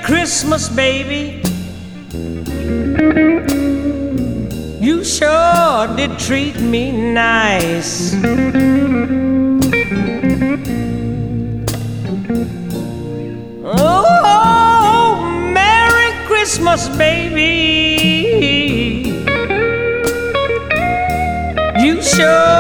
Christmas, baby. You sure did treat me nice. Oh, Merry Christmas, baby. You sure